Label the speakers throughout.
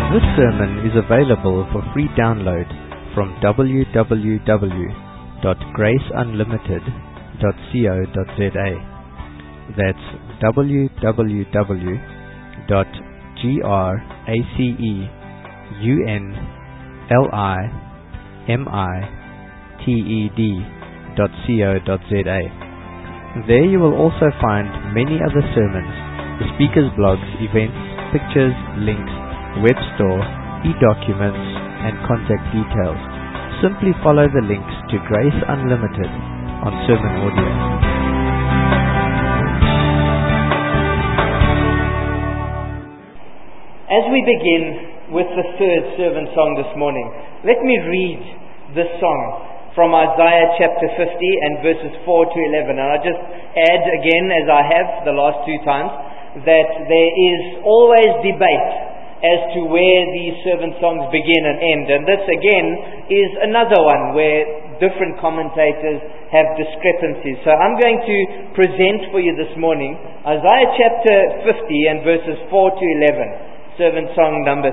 Speaker 1: This sermon is available for free download from www.graceunlimited.co.za. That's www.graceunlimited.co.za. There you will also find many other sermons, the speakers' blogs, events, pictures, links, web store, e-documents, and contact details. Simply follow the links to Grace Unlimited on Sermon Audio.
Speaker 2: As we begin with the third servant song this morning, let me read this song from Isaiah chapter 50 and verses 4 to 11. And I'll just add again, as I have the last two times, that there is always debate as to where these servant songs begin and end. And this again is another one where different commentators have discrepancies. So I'm going to present for you this morning Isaiah chapter 50 and verses 4 to 11, servant song number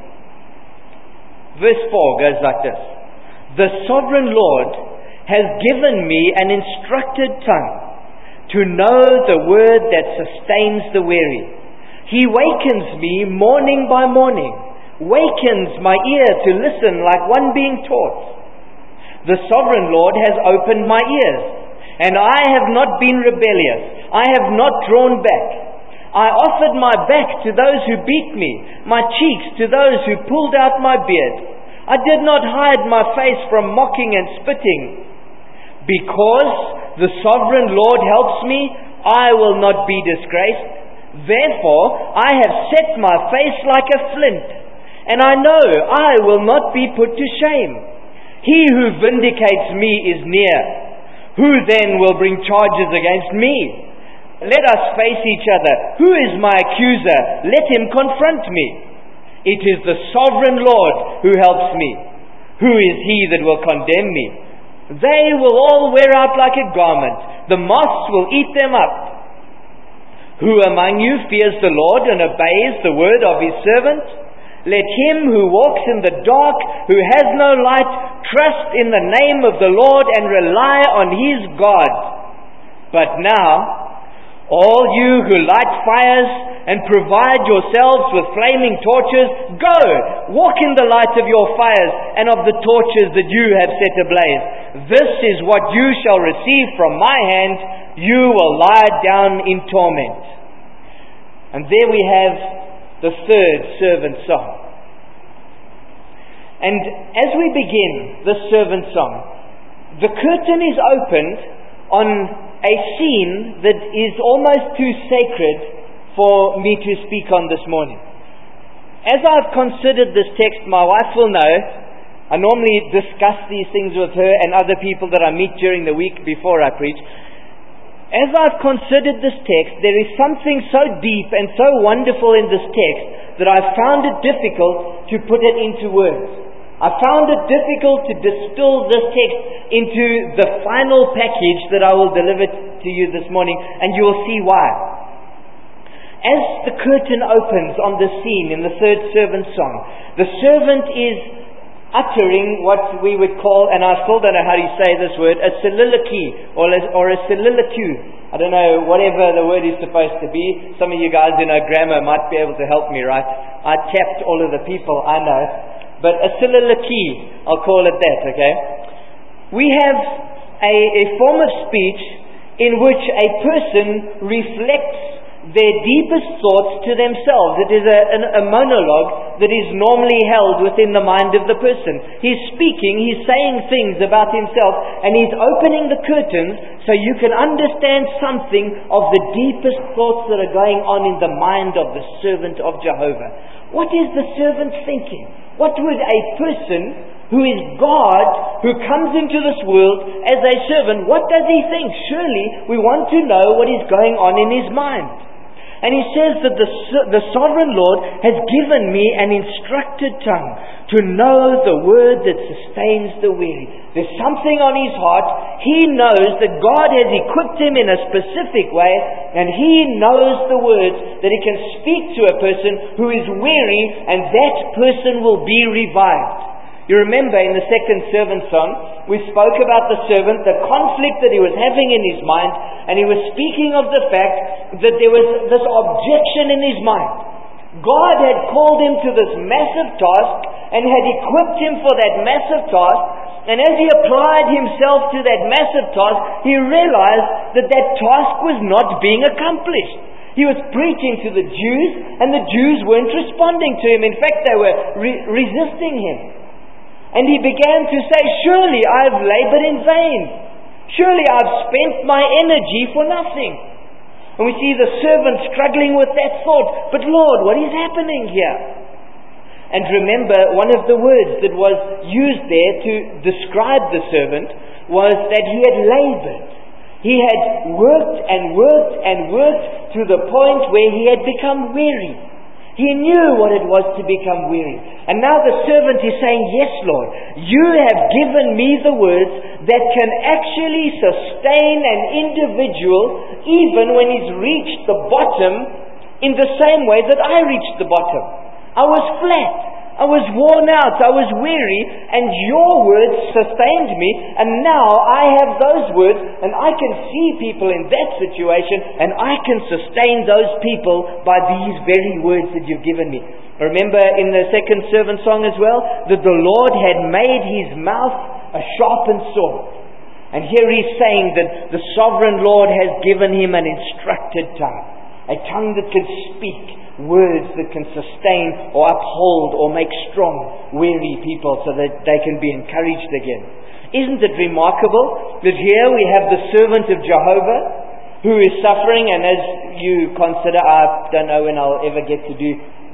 Speaker 2: 3. Verse 4 goes like this: The sovereign Lord has given me an instructed tongue to know the word that sustains the weary. He wakens me morning by morning, wakens my ear to listen like one being taught. The sovereign Lord has opened my ears, and I have not been rebellious. I have not drawn back. I offered my back to those who beat me, my cheeks to those who pulled out my beard. I did not hide my face from mocking and spitting. Because the sovereign Lord helps me, I will not be disgraced. Therefore, I have set my face like a flint, and I know I will not be put to shame. He who vindicates me is near. Who then will bring charges against me? Let us face each other. Who is my accuser? Let him confront me. It is the sovereign Lord who helps me. Who is he that will condemn me? They will all wear out like a garment. The moths will eat them up. Who among you fears the Lord and obeys the word of his servant? Let him who walks in the dark, who has no light, trust in the name of the Lord and rely on his God. But now, all you who light fires and provide yourselves with flaming torches, go, walk in the light of your fires and of the torches that you have set ablaze. This is what you shall receive from my hand. You will lie down in torment. And there we have the third servant song. And as we begin the servant song, the curtain is opened on a scene that is almost too sacred for me to speak on this morning. As I've considered this text, my wife will know, I normally discuss these things with her and other people that I meet during the week before I preach. As I've considered this text, there is something so deep and so wonderful in this text that I've found it difficult to put it into words. I found it difficult to distill this text into the final package that I will deliver to you this morning, and you will see why. As the curtain opens on the scene in the third servant song, the servant is uttering what we would call, and I still don't know how you say this word, a soliloquy or a soliloquy. I don't know, whatever the word is supposed to be. Some of you guys who know grammar might be able to help me, right? I tapped all of the people I know. But a soliloquy, I'll call it that, okay? We have a form of speech in which a person reflects their deepest thoughts to themselves. It is a monologue that is normally held within the mind of the person. He's speaking, he's saying things about himself, and he's opening the curtains so you can understand something of the deepest thoughts that are going on in the mind of the servant of Jehovah. What is the servant thinking? What would a person who is God, who comes into this world as a servant, what does he think? Surely we want to know what is going on in his mind. And he says that the sovereign Lord has given me an instructed tongue to know the word that sustains the weary. There's something on his heart. He knows that God has equipped him in a specific way, and he knows the words that he can speak to a person who is weary, and that person will be revived. You remember in the second servant song, we spoke about the servant, the conflict that he was having in his mind, and he was speaking of the fact that there was this objection in his mind. God had called him to this massive task and had equipped him for that massive task, and as he applied himself to that massive task, he realized that that task was not being accomplished. He was preaching to the Jews, and the Jews weren't responding to him. In fact, they were resisting him. And he began to say, surely I've labored in vain. Surely I've spent my energy for nothing. And we see the servant struggling with that thought. But Lord, what is happening here? And remember, one of the words that was used there to describe the servant was that he had labored. He had worked and worked and worked to the point where he had become weary. He knew what it was to become weary. And now the servant is saying, yes, Lord, you have given me the words that can actually sustain an individual even when he's reached the bottom in the same way that I reached the bottom. I was flat. I was worn out. I was weary. And your words sustained me. And now I have those words, and I can see people in that situation, and I can sustain those people by these very words that you've given me. Remember in the second servant song as well, that the Lord had made his mouth a sharpened sword. And here he's saying that the sovereign Lord has given him an instructed tongue. A tongue that can speak words that can sustain or uphold or make strong weary people so that they can be encouraged again. Isn't it remarkable that here we have the servant of Jehovah who is suffering, and as you consider, I don't know when I'll ever get to do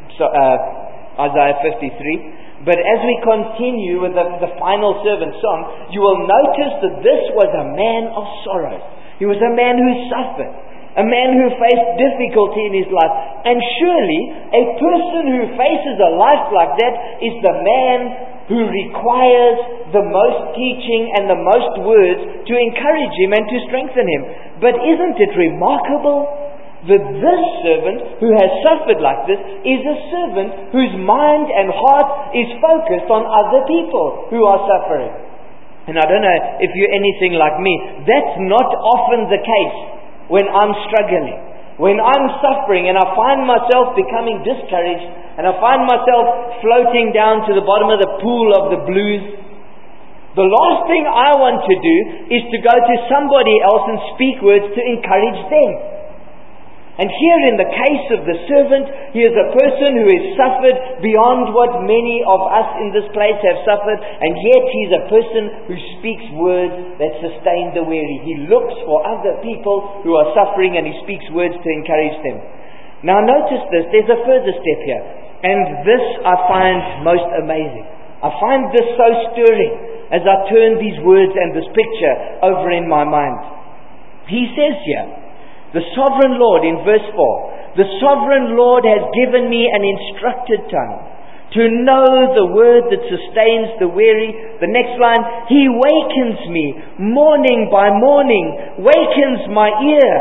Speaker 2: Isaiah 53, but as we continue with the final servant song, you will notice that this was a man of sorrows. He was a man who suffered. A man who faced difficulty in his life. And surely a person who faces a life like that is the man who requires the most teaching and the most words to encourage him and to strengthen him. But isn't it remarkable that this servant who has suffered like this is a servant whose mind and heart is focused on other people who are suffering? And I don't know if you're anything like me, that's not often the case. When I'm struggling, when I'm suffering and I find myself becoming discouraged and I find myself floating down to the bottom of the pool of the blues, the last thing I want to do is to go to somebody else and speak words to encourage them. And here in the case of the servant, he is a person who has suffered beyond what many of us in this place have suffered, and yet he's a person who speaks words that sustain the weary. He looks for other people who are suffering and he speaks words to encourage them. Now notice this, there's a further step here, and this I find most amazing. I find this so stirring as I turn these words and this picture over in my mind. He says here, the sovereign Lord, in verse 4, the sovereign Lord has given me an instructed tongue to know the word that sustains the weary. The next line, he wakens me morning by morning, wakens my ear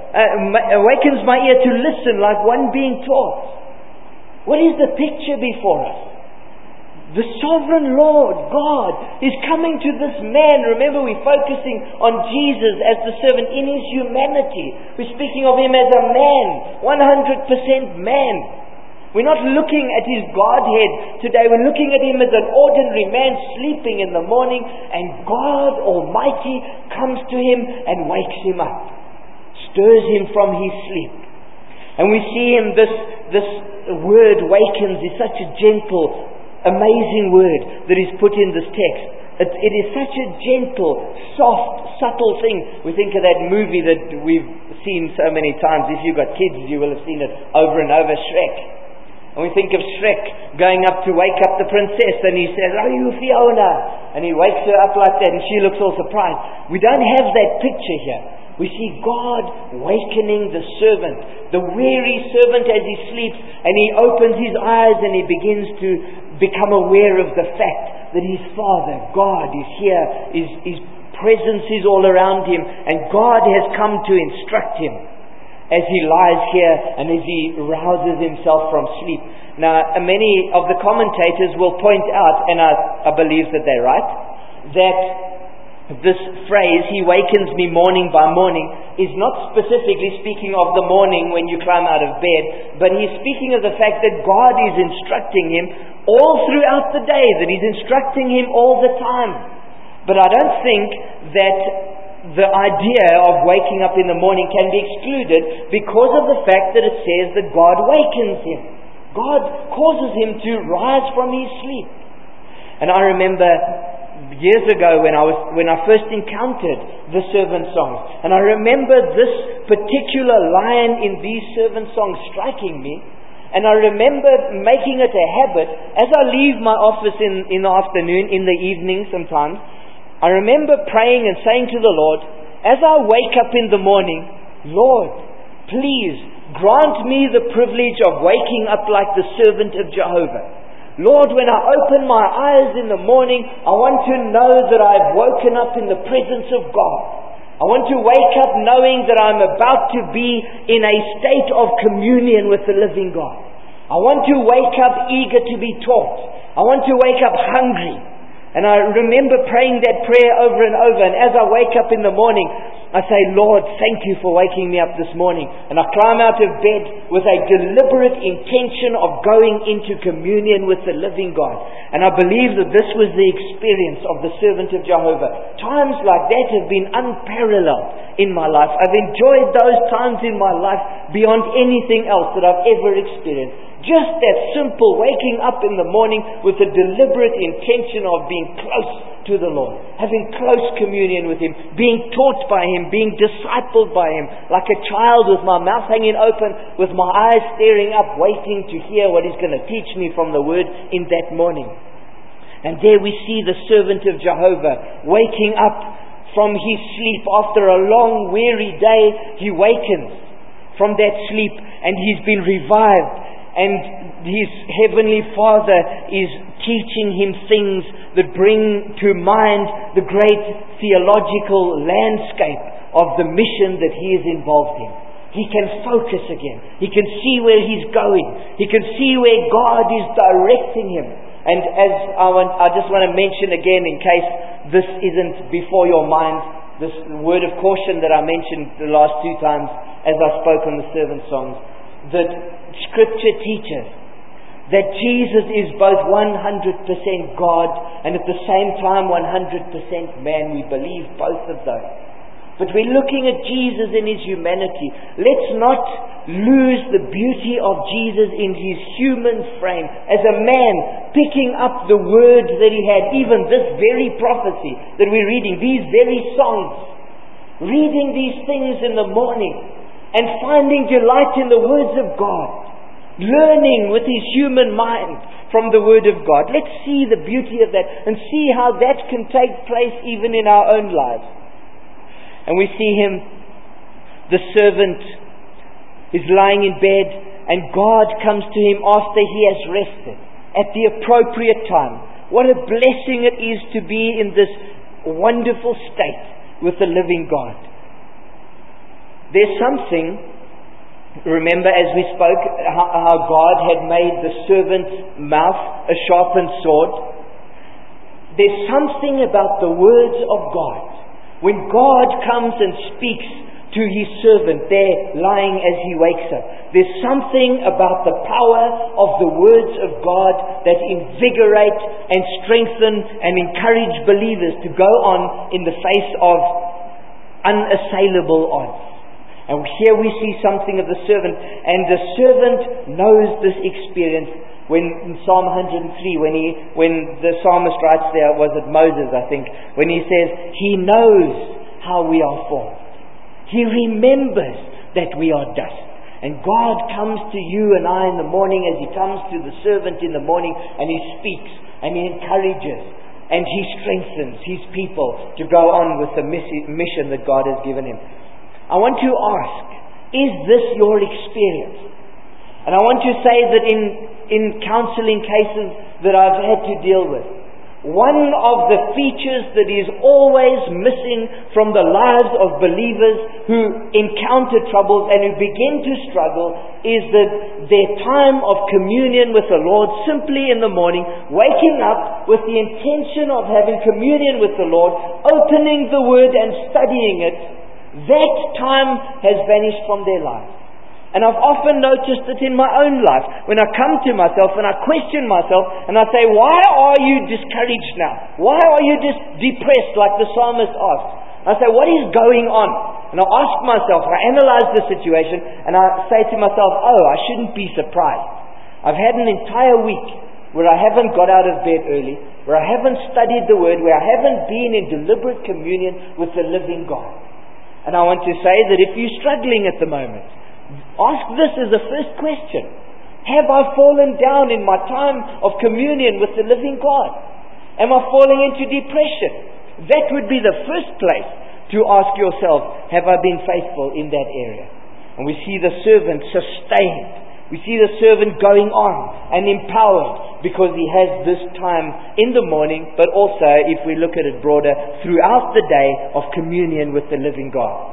Speaker 2: to listen like one being taught. What is the picture before us? The sovereign Lord, God, is coming to this man. Remember, we're focusing on Jesus as the servant in his humanity. We're speaking of him as a man, 100% man. We're not looking at his Godhead today. We're looking at him as an ordinary man sleeping in the morning, and God Almighty comes to him and wakes him up, stirs him from his sleep. And we see him, this word wakens is such a gentle, amazing word that is put in this text. It is such a gentle, soft, subtle thing. We think of that movie that we've seen so many times. If you've got kids, you will have seen it over and over, Shrek. And we think of Shrek going up to wake up the princess, and he says, "Are you Fiona?" And he wakes her up like that, and she looks all surprised. We don't have that picture here. We see God wakening the servant, the weary servant as he sleeps, and he opens his eyes and he begins to become aware of the fact that his Father, God, is here. His presence is all around him, and God has come to instruct him as he lies here and as he rouses himself from sleep. Now, many of the commentators will point out, and I believe that they're right, that this phrase, he wakens me morning by morning, is not specifically speaking of the morning when you climb out of bed, but he's speaking of the fact that God is instructing him all throughout the day, that he's instructing him all the time. But I don't think that the idea of waking up in the morning can be excluded because of the fact that it says that God wakens him. God causes him to rise from his sleep. And I remember years ago when I first encountered the servant songs, and I remember this particular line in these servant songs striking me, and I remember making it a habit as I leave my office in the afternoon, in the evening sometimes. I remember praying and saying to the Lord, as I wake up in the morning, Lord, please grant me the privilege of waking up like the servant of Jehovah. Lord, when I open my eyes in the morning, I want to know that I've woken up in the presence of God. I want to wake up knowing that I'm about to be in a state of communion with the living God. I want to wake up eager to be taught. I want to wake up hungry. And I remember praying that prayer over and over. And as I wake up in the morning, I say, Lord, thank you for waking me up this morning. And I climb out of bed with a deliberate intention of going into communion with the living God. And I believe that this was the experience of the servant of Jehovah. Times like that have been unparalleled in my life. I've enjoyed those times in my life beyond anything else that I've ever experienced. Just that simple waking up in the morning with a deliberate intention of being close to the Lord, having close communion with Him, being taught by Him, being discipled by Him, like a child with my mouth hanging open, with my eyes staring up, waiting to hear what He's going to teach me from the Word in that morning. And there we see the servant of Jehovah waking up from his sleep after a long, weary day. He wakens from that sleep and he's been revived. And his heavenly Father is teaching him things that bring to mind the great theological landscape of the mission that he is involved in. He can focus again. He can see where he's going. He can see where God is directing him. And as I just want to mention again, in case this isn't before your mind, this word of caution that I mentioned the last two times as I spoke on the servant songs, that Scripture teaches that Jesus is both 100% God and at the same time 100% man. We believe both of those. But we're looking at Jesus in His humanity. Let's not lose the beauty of Jesus in His human frame. As a man picking up the words that He had, even this very prophecy that we're reading, these very songs, reading these things in the morning and finding delight in the words of God, learning with his human mind from the Word of God. Let's see the beauty of that and see how that can take place even in our own lives. And we see him, the servant, is lying in bed and God comes to him after he has rested at the appropriate time. What a blessing it is to be in this wonderful state with the living God. There's something, remember as we spoke how God had made the servant's mouth a sharpened sword. There's something about the words of God. When God comes and speaks to His servant there lying as he wakes up, there's something about the power of the words of God that invigorate and strengthen and encourage believers to go on in the face of unassailable odds. And here we see something of the servant, and the servant knows this experience. When in Psalm 103, when the psalmist writes there, was it Moses, I think, when he says, he knows how we are formed. He remembers that we are dust. And God comes to you and I in the morning as He comes to the servant in the morning, and He speaks and He encourages and He strengthens His people to go on with the mission that God has given him. I want to ask, is this your experience? And I want to say that in counseling cases that I've had to deal with, one of the features that is always missing from the lives of believers who encounter troubles and who begin to struggle is that their time of communion with the Lord, simply in the morning, waking up with the intention of having communion with the Lord, opening the Word and studying it, that time has vanished from their lives. And I've often noticed it in my own life. When I come to myself and I question myself and I say, why are you discouraged now? Why are you depressed like the psalmist asked? I say, what is going on? And I ask myself, I analyze the situation and I say to myself, I shouldn't be surprised. I've had an entire week where I haven't got out of bed early, where I haven't studied the Word, where I haven't been in deliberate communion with the living God. And I want to say that if you're struggling at the moment, ask this as the first question. Have I fallen down in my time of communion with the living God? Am I falling into depression? That would be the first place to ask yourself, have I been faithful in that area? And we see the servant sustained. We see the servant going on and empowered because he has this time in the morning, but also, if we look at it broader, throughout the day of communion with the living God.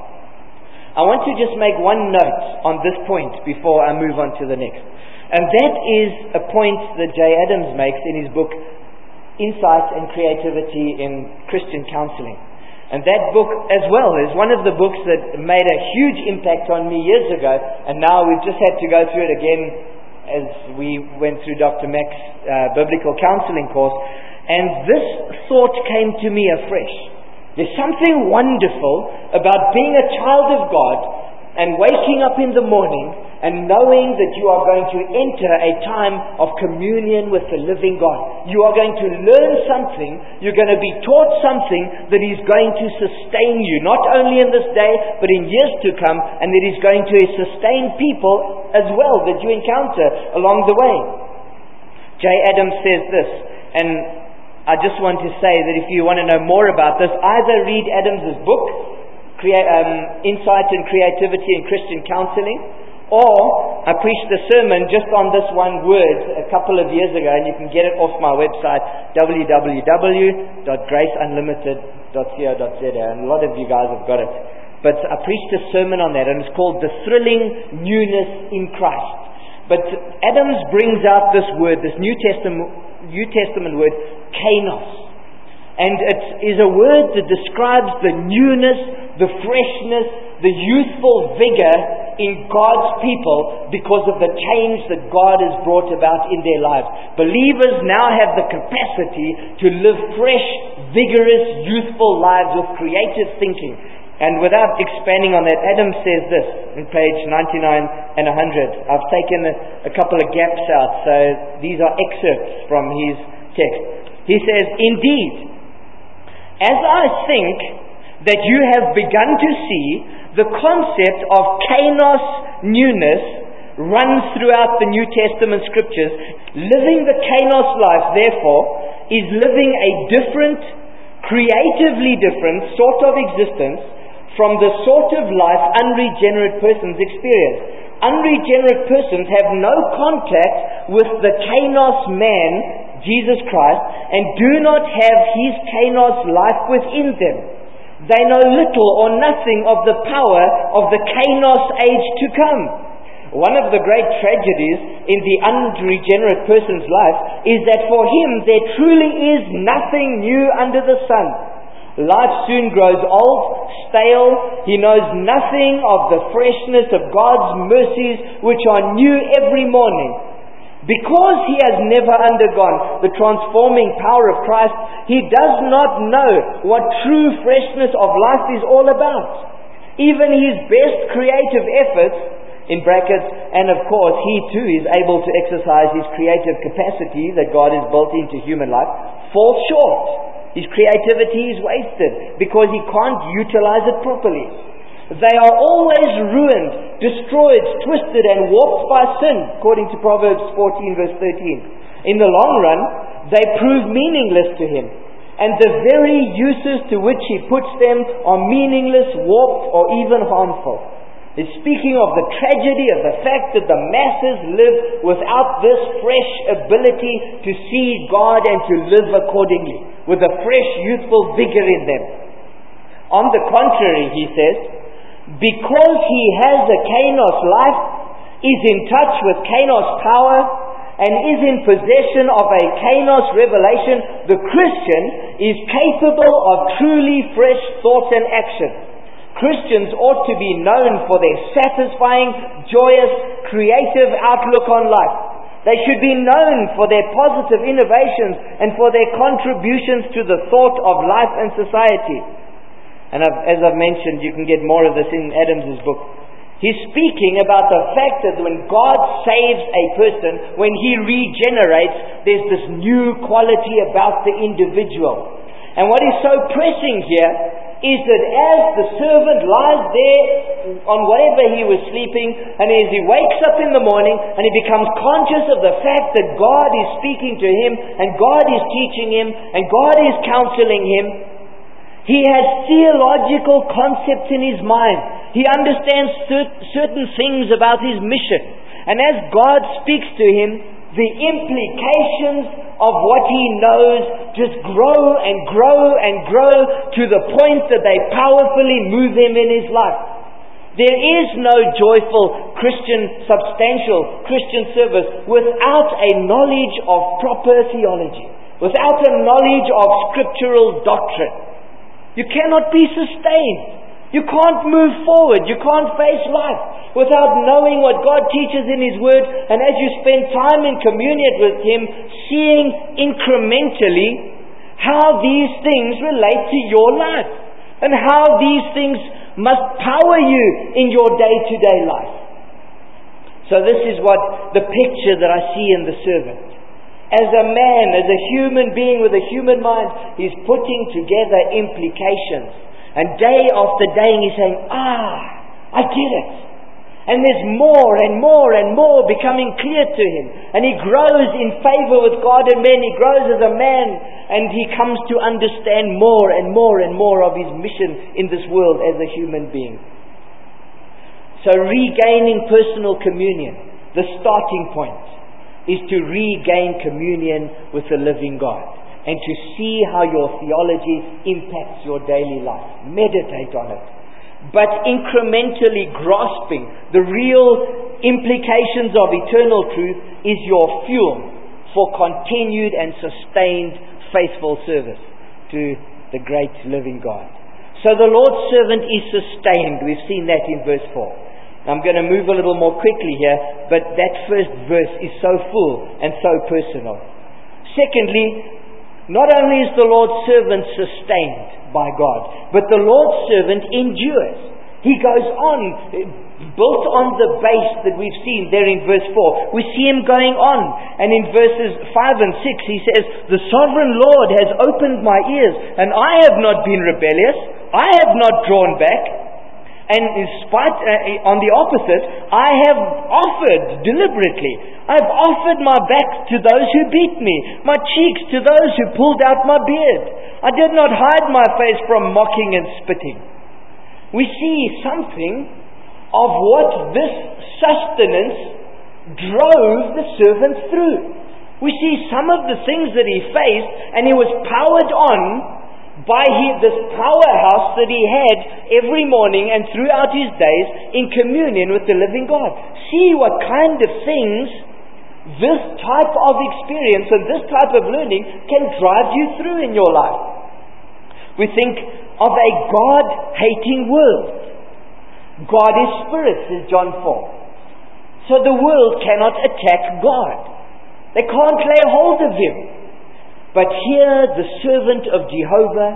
Speaker 2: I want to just make one note on this point before I move on to the next. And that is a point that Jay Adams makes in his book, Insight and Creativity in Christian Counseling. And that book as well is one of the books that made a huge impact on me years ago, and now we've just had to go through it again as we went through Dr. Mack's biblical counseling course. And this thought came to me afresh. There's something wonderful about being a child of God and waking up in the morning and knowing that you are going to enter a time of communion with the living God. You are going to learn something, you're going to be taught something that is going to sustain you, not only in this day, but in years to come, and that is going to sustain people as well that you encounter along the way. Jay Adams says this, and I just want to say that if you want to know more about this, either read Adams's book, Insight and Creativity in Christian Counseling, or I preached a sermon just on this one word a couple of years ago, and you can get it off my website, www.graceunlimited.co.za, and a lot of you guys have got it. But I preached a sermon on that, and it's called The Thrilling Newness in Christ. But Adams brings out this word, this New Testament word, kainos. And it is a word that describes the newness, the freshness, the youthful vigor in God's people because of the change that God has brought about in their lives. Believers now have the capacity to live fresh, vigorous, youthful lives with creative thinking. And without expanding on that, Adam says this in page 99 and 100. I've taken a couple of gaps out, so these are excerpts from his text. He says, "Indeed, as I think that you have begun to see, the concept of kainos newness runs throughout the New Testament scriptures. Living the kainos life, therefore, is living a different, creatively different sort of existence from the sort of life unregenerate persons experience. Unregenerate persons have no contact with the kainos man, Jesus Christ, and do not have his kainos life within them. They know little or nothing of the power of the kainos age to come." One of the great tragedies in the unregenerate person's life is that for him there truly is nothing new under the sun. Life soon grows old, stale. He knows nothing of the freshness of God's mercies, which are new every morning. Because he has never undergone the transforming power of Christ, he does not know what true freshness of life is all about. Even his best creative efforts, in brackets, and of course he too is able to exercise his creative capacity that God has built into human life, falls short. His creativity is wasted because he can't utilize it properly. They are always ruined, destroyed, twisted and warped by sin, according to Proverbs 14 verse 13. In the long run, they prove meaningless to him, and the very uses to which he puts them are meaningless, warped, or even harmful. He's speaking of the tragedy of the fact that the masses live without this fresh ability to see God and to live accordingly, with a fresh, youthful vigor in them. On the contrary, he says, because he has a Kainos life, is in touch with Kainos power, and is in possession of a Kainos revelation, the Christian is capable of truly fresh thought and action. Christians ought to be known for their satisfying, joyous, creative outlook on life. They should be known for their positive innovations and for their contributions to the thought of life and society. And as I've mentioned, you can get more of this in Adams' book. He's speaking about the fact that when God saves a person, when He regenerates, there's this new quality about the individual. And what is so pressing here is that as the servant lies there on whatever he was sleeping, and as he wakes up in the morning and he becomes conscious of the fact that God is speaking to him, and God is teaching him, and God is counseling him, he has theological concepts in his mind. He understands certain things about his mission. And as God speaks to him, the implications of what he knows just grow and grow and grow to the point that they powerfully move him in his life. There is no joyful Christian, substantial Christian service without a knowledge of proper theology, without a knowledge of scriptural doctrine. You cannot be sustained. You can't move forward. You can't face life without knowing what God teaches in His Word. And as you spend time in communion with Him, seeing incrementally how these things relate to your life and how these things must power you in your day-to-day life. So this is what the picture that I see in the servant. As a man, as a human being with a human mind, he's putting together implications. And day after day he's saying, I get it. And there's more and more and more becoming clear to him. And he grows in favor with God and men. He grows as a man. And he comes to understand more and more and more of his mission in this world as a human being. So regaining personal communion, the starting point, is to regain communion with the living God and to see how your theology impacts your daily life. Meditate on it. But incrementally grasping the real implications of eternal truth is your fuel for continued and sustained faithful service to the great living God. So the Lord's servant is sustained. We've seen that in verse 4. I'm going to move a little more quickly here, but that first verse is so full and so personal. Secondly, not only is the Lord's servant sustained by God, but the Lord's servant endures. He goes on, built on the base that we've seen there in verse 4. We see him going on. And in verses 5 and 6 he says, the sovereign Lord has opened my ears, and I have not been rebellious. I have not drawn back. And in spite, on the opposite, I have offered deliberately. I've offered my back to those who beat me, my cheeks to those who pulled out my beard. I did not hide my face from mocking and spitting. We see something of what this sustenance drove the servant through. We see some of the things that he faced, and he was powered on by this powerhouse that he had every morning and throughout his days in communion with the living God. See what kind of things this type of experience and this type of learning can drive you through in your life. We think of a God-hating world. God is spirit, says John 4. So the world cannot attack God. They can't lay hold of Him. But here the servant of Jehovah,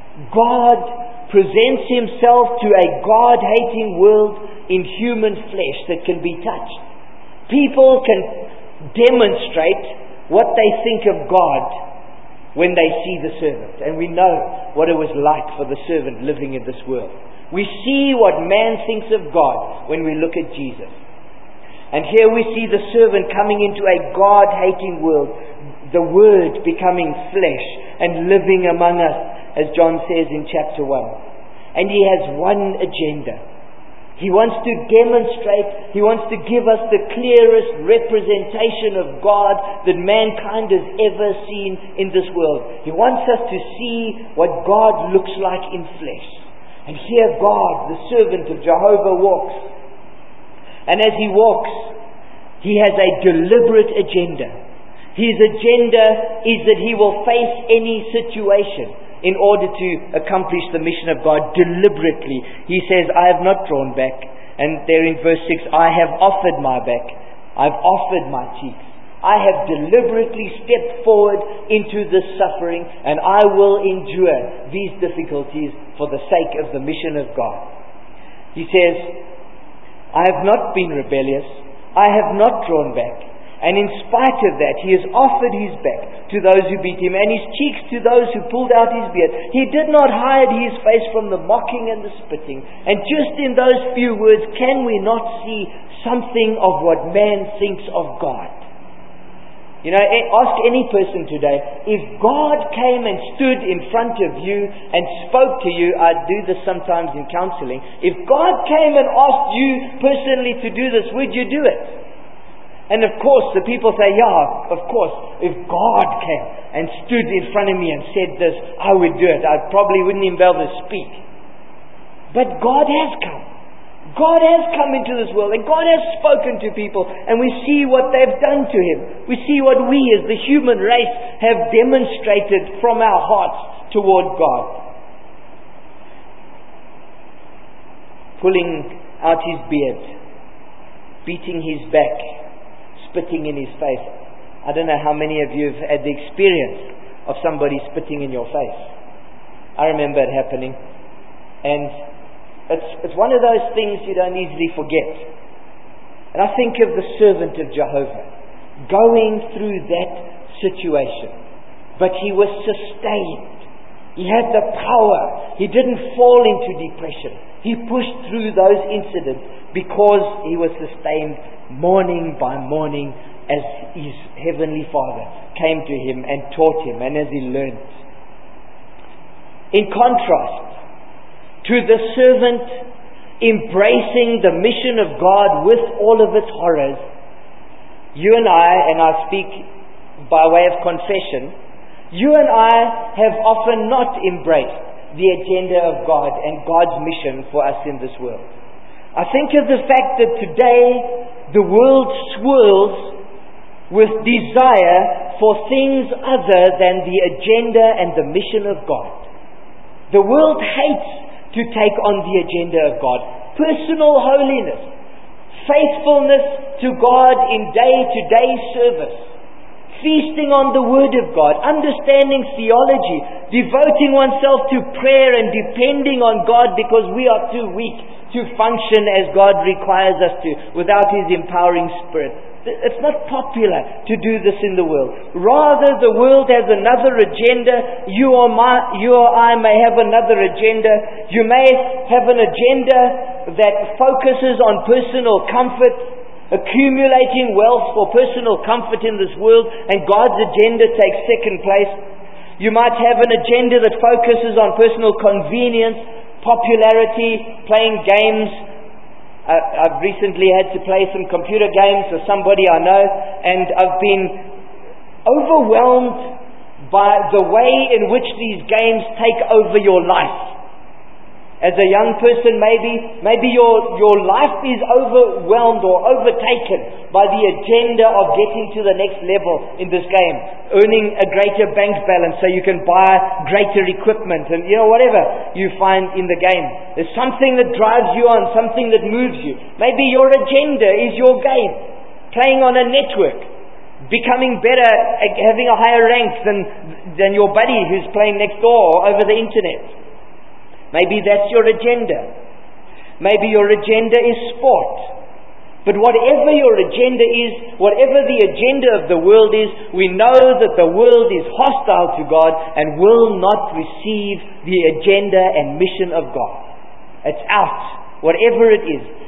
Speaker 2: God presents Himself to a God-hating world in human flesh that can be touched. People can demonstrate what they think of God when they see the servant. And we know what it was like for the servant living in this world. We see what man thinks of God when we look at Jesus. And here we see the servant coming into a God-hating world. the Word becoming flesh and living among us, as John says in chapter 1. And He has one agenda. He wants to demonstrate, He wants to give us the clearest representation of God that mankind has ever seen in this world. He wants us to see what God looks like in flesh. And here God, the servant of Jehovah, walks. And as He walks, He has a deliberate agenda. His agenda is that He will face any situation in order to accomplish the mission of God deliberately. He says, I have not drawn back. And there in verse 6, I have offered my back. I've offered my cheeks. I have deliberately stepped forward into this suffering, and I will endure these difficulties for the sake of the mission of God. He says, I have not been rebellious. I have not drawn back. And in spite of that, He has offered His back to those who beat Him, and His cheeks to those who pulled out His beard. He did not hide His face from the mocking and the spitting. And just in those few words, can we not see something of what man thinks of God? You know, ask any person today, if God came and stood in front of you and spoke to you, I do this sometimes in counseling, if God came and asked you personally to do this, would you do it? And of course, the people say, yeah, of course, if God came and stood in front of me and said this, I would do it. I probably wouldn't even be able to speak. But God has come. God has come into this world, and God has spoken to people, and we see what they've done to Him. We see what we as the human race have demonstrated from our hearts toward God. Pulling out His beard, beating His back, spitting in His face. I don't know how many of you have had the experience of somebody spitting in your face. I remember it happening. And it's one of those things you don't easily forget. And I think of the servant of Jehovah going through that situation. But he was sustained. He had the power. He didn't fall into depression. He pushed through those incidents because he was sustained morning by morning as his heavenly Father came to him and taught him, and as he learned. In contrast to the servant embracing the mission of God with all of its horrors, you and I speak by way of confession, you and I have often not embraced the agenda of God and God's mission for us in this world. I think of the fact that today the world swirls with desire for things other than the agenda and the mission of God. The world hates to take on the agenda of God. Personal holiness, faithfulness to God in day-to-day service, feasting on the Word of God, understanding theology, devoting oneself to prayer and depending on God because we are too weak to function as God requires us to without His empowering Spirit. It's not popular to do this in the world. Rather, the world has another agenda. You or I may have another agenda. You may have an agenda that focuses on personal comfort, accumulating wealth for personal comfort in this world, and God's agenda takes second place. You might have an agenda that focuses on personal convenience, popularity, playing games. I've recently had to play some computer games with somebody I know, and I've been overwhelmed by the way in which these games take over your life. As a young person, maybe your life is overwhelmed or overtaken by the agenda of getting to the next level in this game, earning a greater bank balance so you can buy greater equipment and whatever you find in the game. There's something that drives you on, something that moves you. Maybe your agenda is your game, playing on a network, becoming better, having a higher rank than your buddy who's playing next door or over the internet. Maybe that's your agenda. Maybe your agenda is sport. But whatever your agenda is, whatever the agenda of the world is, we know that the world is hostile to God and will not receive the agenda and mission of God. It's out. Whatever it is.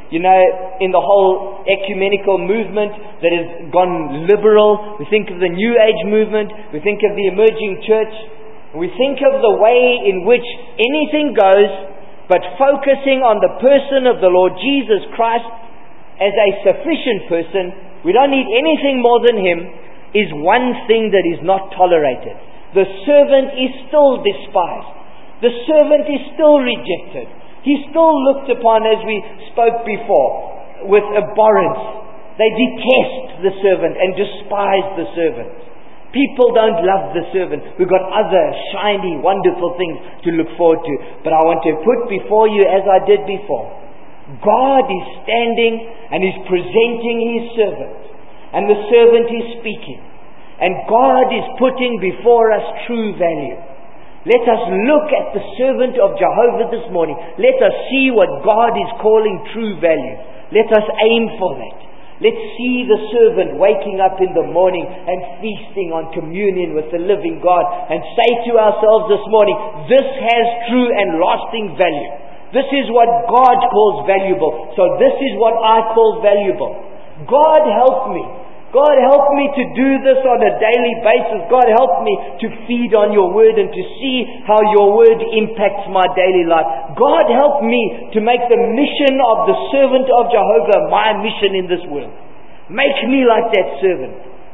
Speaker 2: in the whole ecumenical movement that has gone liberal. We think of the New Age movement. We think of the emerging church. We think of the way in which anything goes, but focusing on the person of the Lord Jesus Christ as a sufficient person, we don't need anything more than Him, is one thing that is not tolerated. The servant is still despised. The servant is still rejected. He's still looked upon, as we spoke before, with abhorrence. They detest the servant and despise the servant. People don't love the servant. We've got other shiny, wonderful things to look forward to. But I want to put before you, as I did before, God is standing and is presenting His servant. And the servant is speaking. And God is putting before us true value. Let us look at the servant of Jehovah this morning. Let us see what God is calling true value. Let us aim for that. Let's see the servant waking up in the morning and feasting on communion with the living God, and say to ourselves this morning, this has true and lasting value. This is what God calls valuable. So this is what I call valuable. God help me. God help me to do this on a daily basis. God help me to feed on your word and to see how your word impacts my daily life. God help me to make the mission of the servant of Jehovah my mission in this world. Make me like that servant.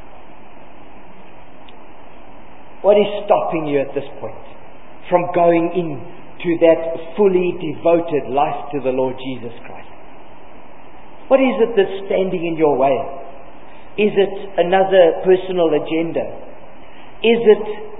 Speaker 2: What is stopping you at this point from going into that fully devoted life to the Lord Jesus Christ? What is it that's standing in your way? Is it another personal agenda? Is it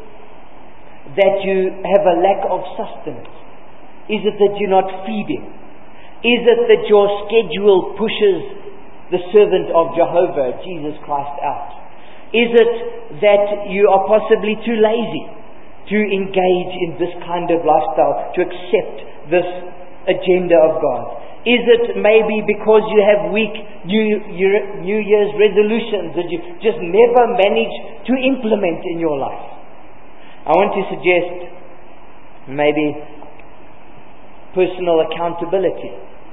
Speaker 2: that you have a lack of sustenance? Is it that you're not feeding? Is it that your schedule pushes the servant of Jehovah, Jesus Christ, out? Is it that you are possibly too lazy to engage in this kind of lifestyle, to accept this agenda of God? Is it maybe because you have weak New Year's resolutions that you just never manage to implement in your life? I want to suggest maybe personal accountability.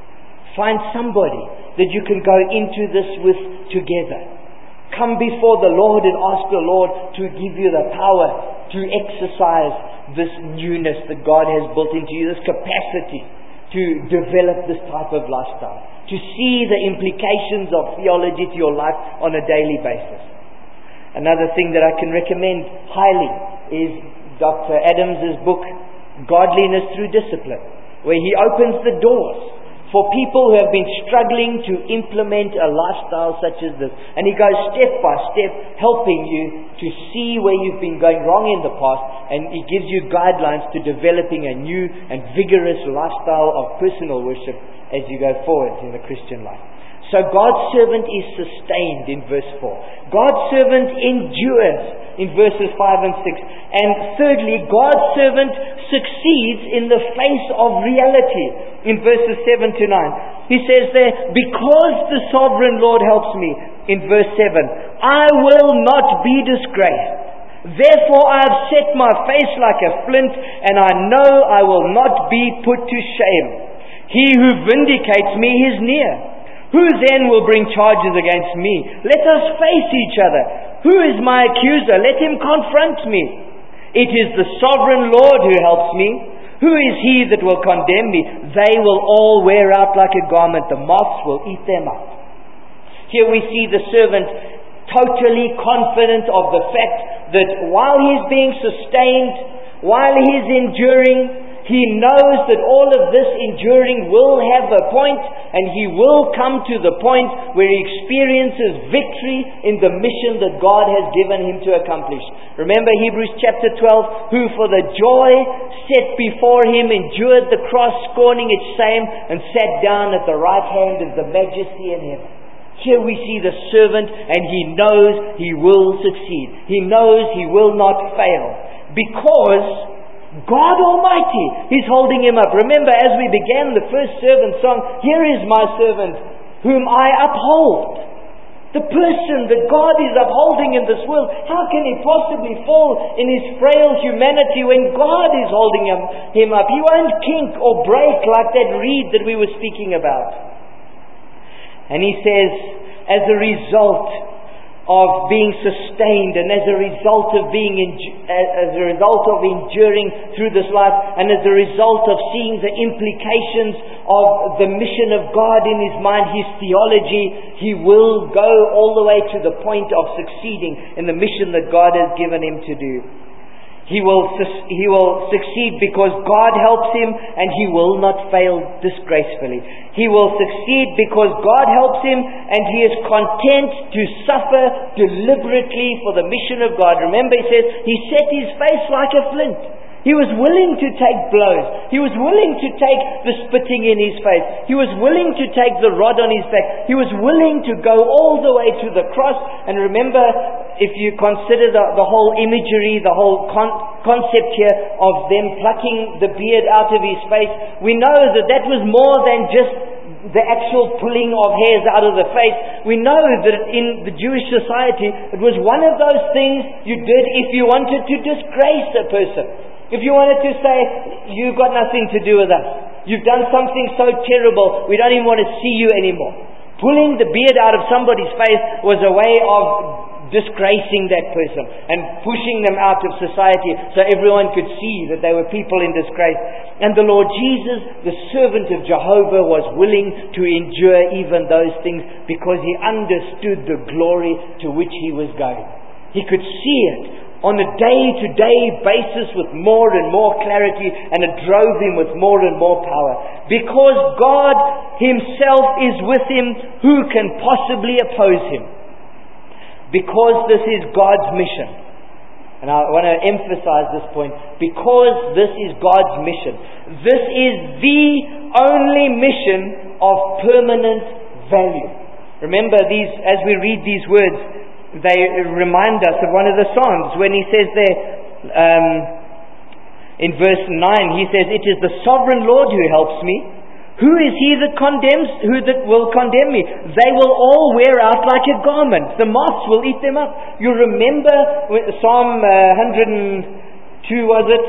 Speaker 2: Find somebody that you can go into this with together. Come before the Lord and ask the Lord to give you the power to exercise this newness that God has built into you, this capacity to develop this type of lifestyle, to see the implications of theology to your life on a daily basis. Another thing that I can recommend highly is Dr. Adams' book, Godliness Through Discipline, where he opens the doors for people who have been struggling to implement a lifestyle such as this. And he goes step by step, helping you to see where you've been going wrong in the past, and he gives you guidelines to developing a new and vigorous lifestyle of personal worship as you go forward in the Christian life. So God's servant is sustained in verse 4. God's servant endures in verses 5 and 6. And thirdly, God's servant succeeds in the face of reality in verses 7 to 9. He says there, because the sovereign Lord helps me, in verse 7, I will not be disgraced. Therefore I have set my face like a flint, and I know I will not be put to shame. He who vindicates me is near. Who then will bring charges against me? Let us face each other. Who is my accuser? Let him confront me. It is the sovereign Lord who helps me. Who is he that will condemn me? They will all wear out like a garment. The moths will eat them up. Here we see the servant totally confident of the fact that while he's being sustained, while he's enduring, he knows that all of this enduring will have a point, and he will come to the point where he experiences victory in the mission that God has given him to accomplish. Remember Hebrews chapter 12, who for the joy set before him endured the cross, scorning its shame, and sat down at the right hand of the majesty in heaven. Here we see the servant, and he knows he will succeed. He knows he will not fail, because God Almighty is holding him up. Remember, as we began the first servant song, here is my servant whom I uphold. The person that God is upholding in this world, how can he possibly fall in his frail humanity when God is holding him up? He won't kink or break like that reed that we were speaking about. And he says, as a result of being sustained, and as a result of enduring through this life, and as a result of seeing the implications of the mission of God in his mind, his theology, he will go all the way to the point of succeeding in the mission that God has given him to do. He will succeed because God helps him, and he will not fail disgracefully. He will succeed because God helps him, and he is content to suffer deliberately for the mission of God. Remember, he says, he set his face like a flint. He was willing to take blows. He was willing to take the spitting in his face. He was willing to take the rod on his back. He was willing to go all the way to the cross. And remember, if you consider the whole imagery, the whole concept here of them plucking the beard out of his face, we know that was more than just the actual pulling of hairs out of the face. We know that in the Jewish society, it was one of those things you did if you wanted to disgrace a person. If you wanted to say, you've got nothing to do with us. You've done something so terrible, we don't even want to see you anymore. Pulling the beard out of somebody's face was a way of disgracing that person and pushing them out of society so everyone could see that they were people in disgrace. And the Lord Jesus, the servant of Jehovah, was willing to endure even those things because he understood the glory to which he was going. He could see it on a day-to-day basis with more and more clarity, and it drove him with more and more power. Because God himself is with him, who can possibly oppose him? Because this is God's mission. And I want to emphasize this point. Because this is God's mission. This is the only mission of permanent value. Remember these, as we read these words, they remind us of one of the Psalms when he says there, in verse 9, he says, "It is the sovereign Lord who helps me. Who is he that condemns? Who that will condemn me? They will all wear out like a garment. The moths will eat them up." You remember Psalm 102, was it?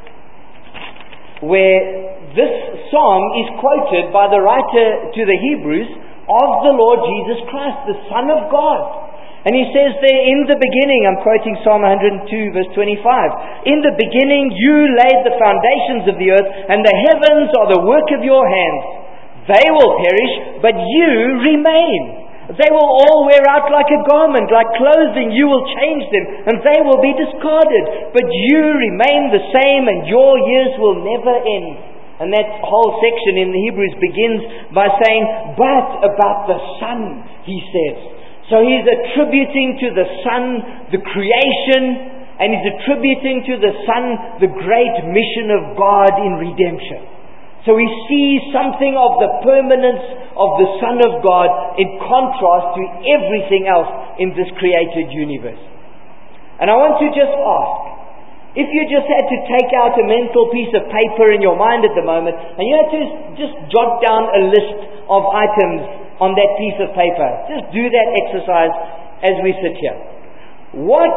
Speaker 2: Where this psalm is quoted by the writer to the Hebrews of the Lord Jesus Christ, the Son of God. And he says there, in the beginning, I'm quoting Psalm 102 verse 25, "In the beginning you laid the foundations of the earth, and the heavens are the work of your hands. They will perish, but you remain. They will all wear out like a garment, like clothing you will change them, and they will be discarded. But you remain the same, and your years will never end." And that whole section in the Hebrews begins by saying, "But about the Son," he says. So he's attributing to the Son the creation, and he's attributing to the Son the great mission of God in redemption. So we see something of the permanence of the Son of God in contrast to everything else in this created universe. And I want to just ask, if you just had to take out a mental piece of paper in your mind at the moment, and you had to just jot down a list of items on that piece of paper. Just do that exercise as we sit here. What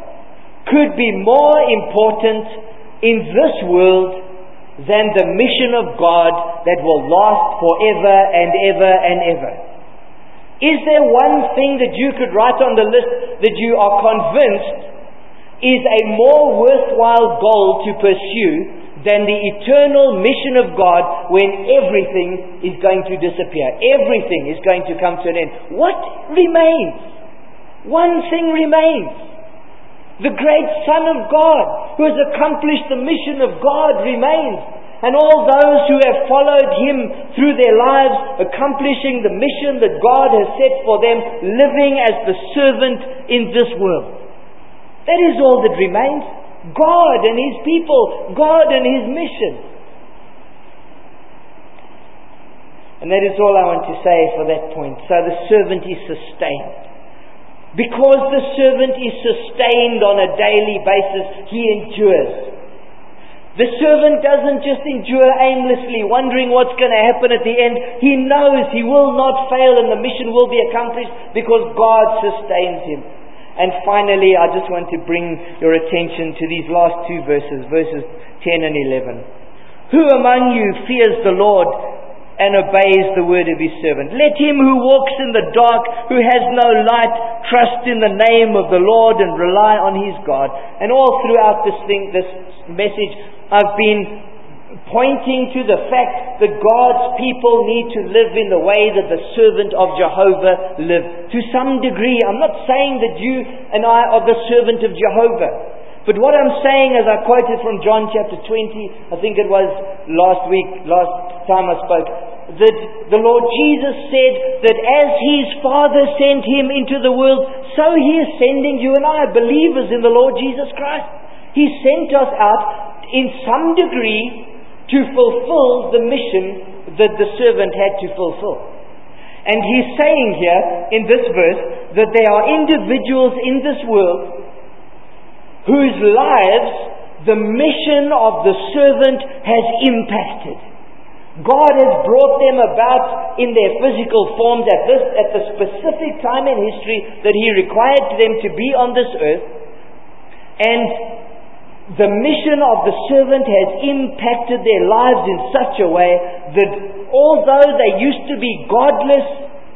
Speaker 2: could be more important in this world than the mission of God that will last forever and ever and ever? Is there one thing that you could write on the list that you are convinced is a more worthwhile goal to pursue than the eternal mission of God, when everything is going to disappear? Everything is going to come to an end. What remains? One thing remains. The great Son of God, who has accomplished the mission of God, remains. And all those who have followed him through their lives, accomplishing the mission that God has set for them, living as the servant in this world. That is all that remains. God and his people, God and his mission. And that is all I want to say for that point. So the servant is sustained. Because the servant is sustained on a daily basis, he endures. The servant doesn't just endure aimlessly, wondering what's going to happen at the end. He knows he will not fail and the mission will be accomplished because God sustains him. And finally, I just want to bring your attention to these last two verses 10 and 11. "Who among you fears the Lord and obeys the word of his servant. Let him who walks in the dark, who has no light, trust in the name of the Lord and rely on his God. And all throughout this message, I've been pointing to the fact that God's people need to live in the way that the servant of Jehovah lived. To some degree, I'm not saying that you and I are the servant of Jehovah. But what I'm saying, as I quoted from John chapter 20, I think it was last time I spoke, that the Lord Jesus said that as his Father sent him into the world, so he is sending you and I, believers in the Lord Jesus Christ. He sent us out in some degree to fulfill the mission that the servant had to fulfill. And he's saying here in this verse that there are individuals in this world whose lives the mission of the servant has impacted. God has brought them about in their physical forms at the specific time in history that he required them to be on this earth. And the mission of the servant has impacted their lives in such a way that although they used to be godless,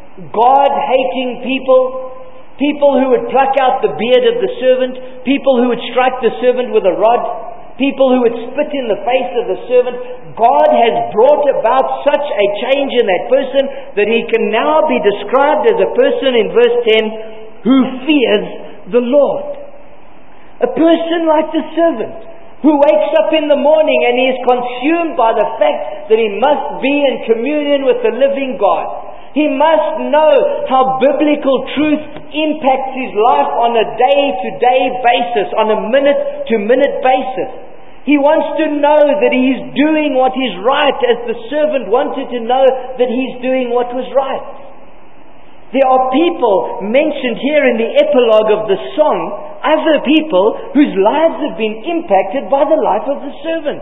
Speaker 2: God-hating people who would pluck out the beard of the servant, people who would strike the servant with a rod, people who would spit in the face of the servant, God has brought about such a change in that person that he can now be described as a person in verse 10 who fears the Lord. A person like the servant who wakes up in the morning and he is consumed by the fact that he must be in communion with the living God. He must know how biblical truth impacts his life on a day-to-day basis, on a minute-to-minute basis. He wants to know that he's doing what is right, as the servant wanted to know that he's doing what was right. There are people mentioned here in the epilogue of the song, other people whose lives have been impacted by the life of the servant.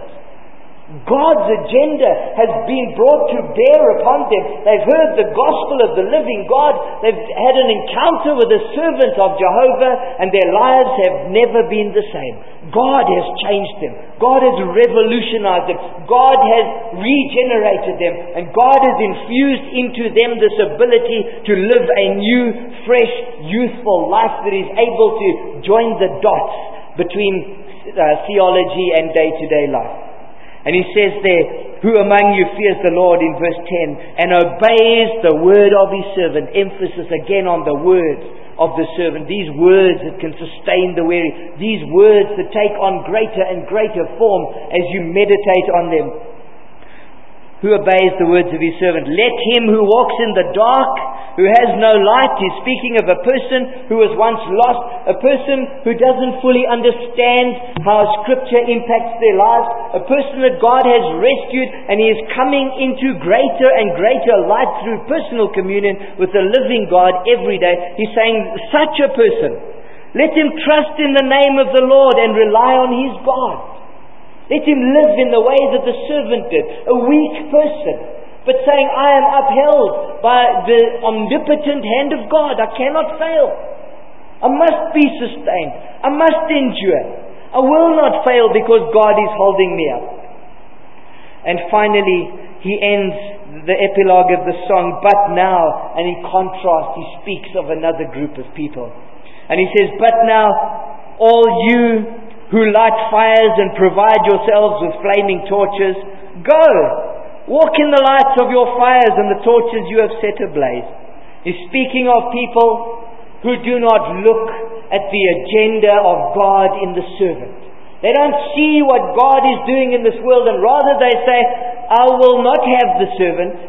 Speaker 2: God's agenda has been brought to bear upon them. They've heard the gospel of the living God. They've had an encounter with the servant of Jehovah, and their lives have never been the same. God has changed them. God has revolutionized them. God has regenerated them. And God has infused into them this ability to live a new, fresh, youthful life that is able to join the dots between theology and day-to-day life. And he says there, who among you fears the Lord in verse 10 and obeys the word of his servant. Emphasis again on the word of the servant. These words that can sustain the weary. These words that take on greater and greater form as you meditate on them. Who obeys the words of his servant. Let him who walks in the dark, who has no light, is speaking of a person who was once lost, a person who doesn't fully understand how Scripture impacts their lives, a person that God has rescued and he is coming into greater and greater light through personal communion with the living God every day. He's saying, such a person, let him trust in the name of the Lord and rely on his God. Let him live in the way that the servant did, a weak person, but saying, I am upheld by the omnipotent hand of God. I cannot fail. I must be sustained. I must endure. I will not fail because God is holding me up. And finally, he ends the epilogue of the song, but now, and in contrast, he speaks of another group of people. And he says, but now, all you who light fires and provide yourselves with flaming torches, go, walk in the light of your fires and the torches you have set ablaze. He's speaking of people who do not look at the agenda of God in the servant. They don't see what God is doing in this world, and rather they say, I will not have the servant.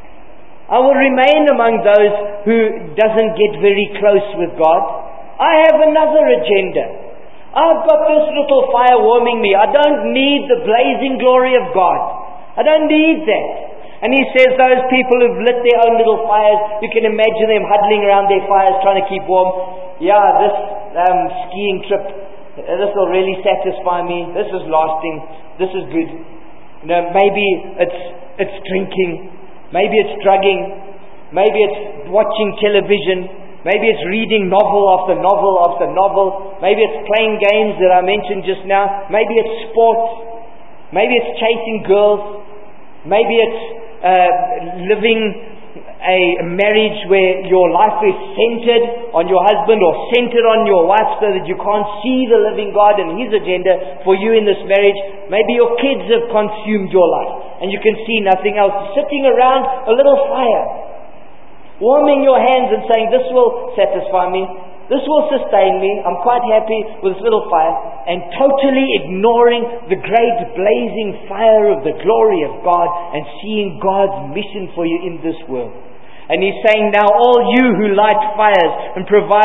Speaker 2: I will remain among those who doesn't get very close with God. I have another agenda. I've got this little fire warming me. I don't need the blazing glory of God. I don't need that. And he says those people who've lit their own little fires, you can imagine them huddling around their fires trying to keep warm. Yeah, this skiing trip, this will really satisfy me. This is lasting. This is good. You know, maybe it's drinking. Maybe it's drugging. Maybe it's watching television. Maybe it's reading novel after novel after novel. Maybe it's playing games that I mentioned just now. Maybe it's sport. Maybe it's chasing girls. Maybe it's living a marriage where your life is centered on your husband or centered on your wife, so that you can't see the living God and His agenda for you in this marriage. Maybe your kids have consumed your life and you can see nothing else. Sitting around a little fire, warming your hands and saying, this will satisfy me, this will sustain me, I'm quite happy with this little fire, and totally ignoring the great blazing fire of the glory of God and seeing God's mission for you in this world. And He's saying, now all you who light fires and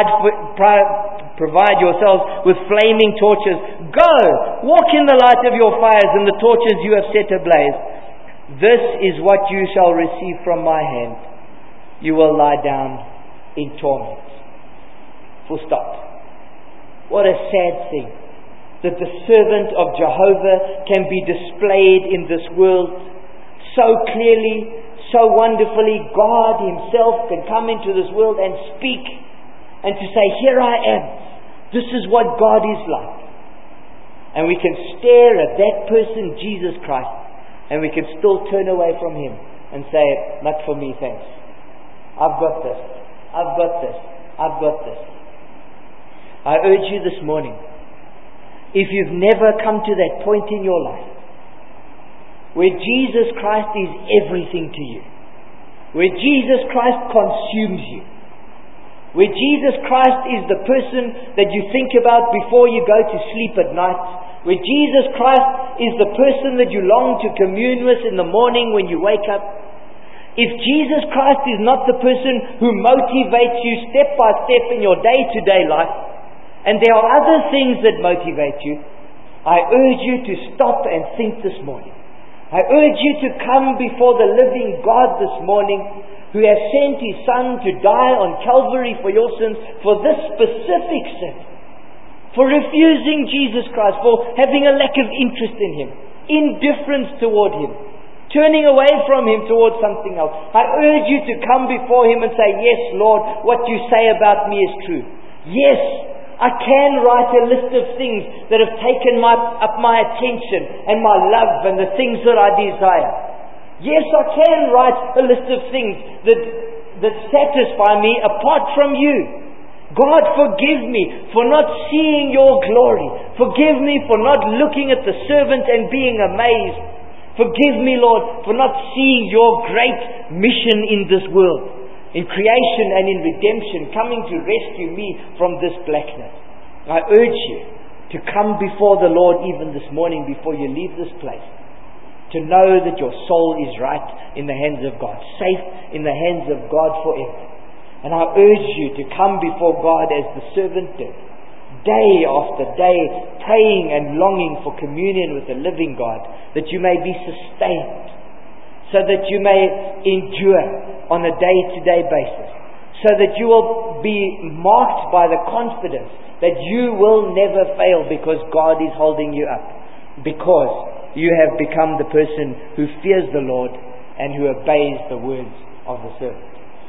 Speaker 2: provide yourselves with flaming torches, go, walk in the light of your fires and the torches you have set ablaze. This is what you shall receive from my hand. You will lie down in torment. Full stop. What a sad thing that the servant of Jehovah can be displayed in this world so clearly, so wonderfully. God Himself can come into this world and speak and to say, here I am. This is what God is like. And we can stare at that person, Jesus Christ, and we can still turn away from Him and say, not for me, thanks. I've got this. I've got this. I've got this. I urge you this morning, if you've never come to that point in your life where Jesus Christ is everything to you, where Jesus Christ consumes you, where Jesus Christ is the person that you think about before you go to sleep at night, where Jesus Christ is the person that you long to commune with in the morning when you wake up. If Jesus Christ is not the person who motivates you step by step in your day-to-day life, and there are other things that motivate you, I urge you to stop and think this morning. I urge you to come before the living God this morning, who has sent His Son to die on Calvary for your sins, for this specific sin, for refusing Jesus Christ, for having a lack of interest in Him, indifference toward Him, turning away from Him towards something else. I urge you to come before Him and say, yes, Lord, what you say about me is true. Yes, I can write a list of things that have taken up my attention and my love and the things that I desire. Yes, I can write a list of things that satisfy me apart from you. God, forgive me for not seeing your glory. Forgive me for not looking at the servant and being amazed. Forgive me, Lord, for not seeing your great mission in this world, in creation and in redemption, coming to rescue me from this blackness. I urge you to come before the Lord even this morning before you leave this place, to know that your soul is right in the hands of God, safe in the hands of God forever. And I urge you to come before God as the servant did, day after day, praying and longing for communion with the living God, that you may be sustained, so that you may endure on a day-to-day basis, so that you will be marked by the confidence that you will never fail, because God is holding you up, because you have become the person who fears the Lord and who obeys the words of the servant.